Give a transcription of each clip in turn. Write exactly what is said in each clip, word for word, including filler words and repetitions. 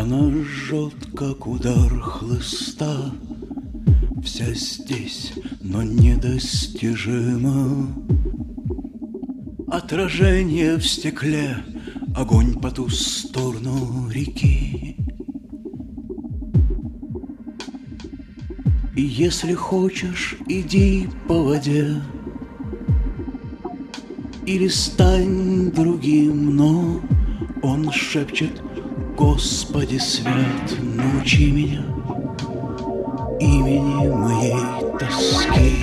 Она жжет, как удар хлыста, вся здесь, но недостижима. Отражение в стекле, огонь по ту сторону реки. И если хочешь, иди по воде или стань другим, но он шепчет: Господи свят, научи меня имени моей тоски.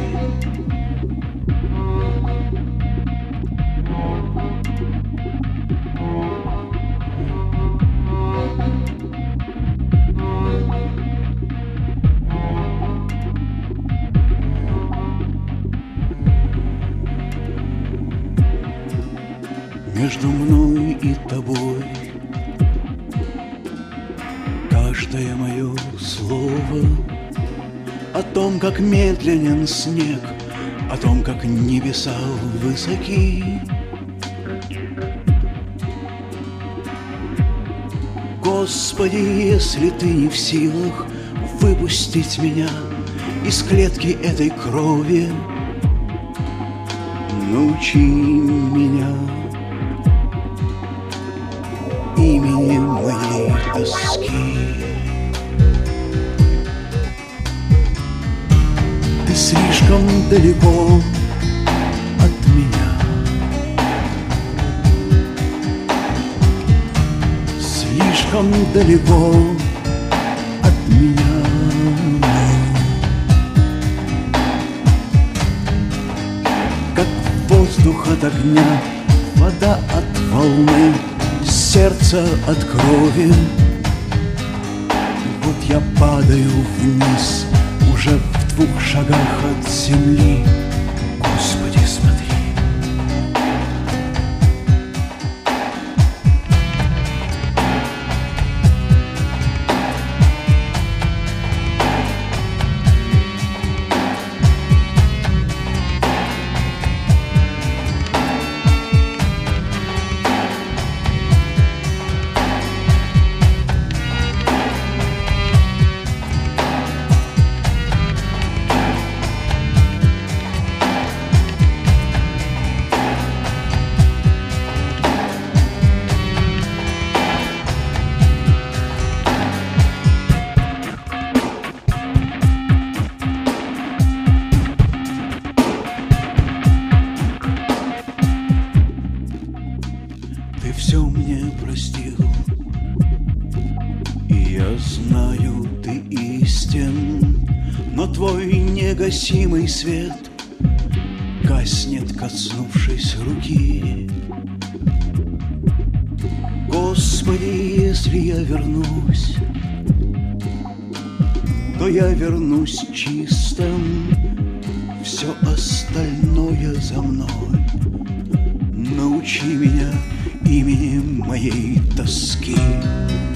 Между мной и тобой каждое мое слово о том, как медленен снег, о том, как небеса высоки. Господи, если ты не в силах выпустить меня из клетки этой крови, научи меня имени моей тоски. Ты слишком далеко от меня, слишком далеко от меня. Как воздух от огня, вода от волны, сердце от крови. Вот я падаю вниз, уже в двух шагах от земли. Господи, смотри. Ты все мне простил, и я знаю, ты истин, но твой негасимый свет гаснет, коснувшись руки. Господи, если я вернусь, то я вернусь чистым, все остальное за мной. Научи меня имени моей тоски.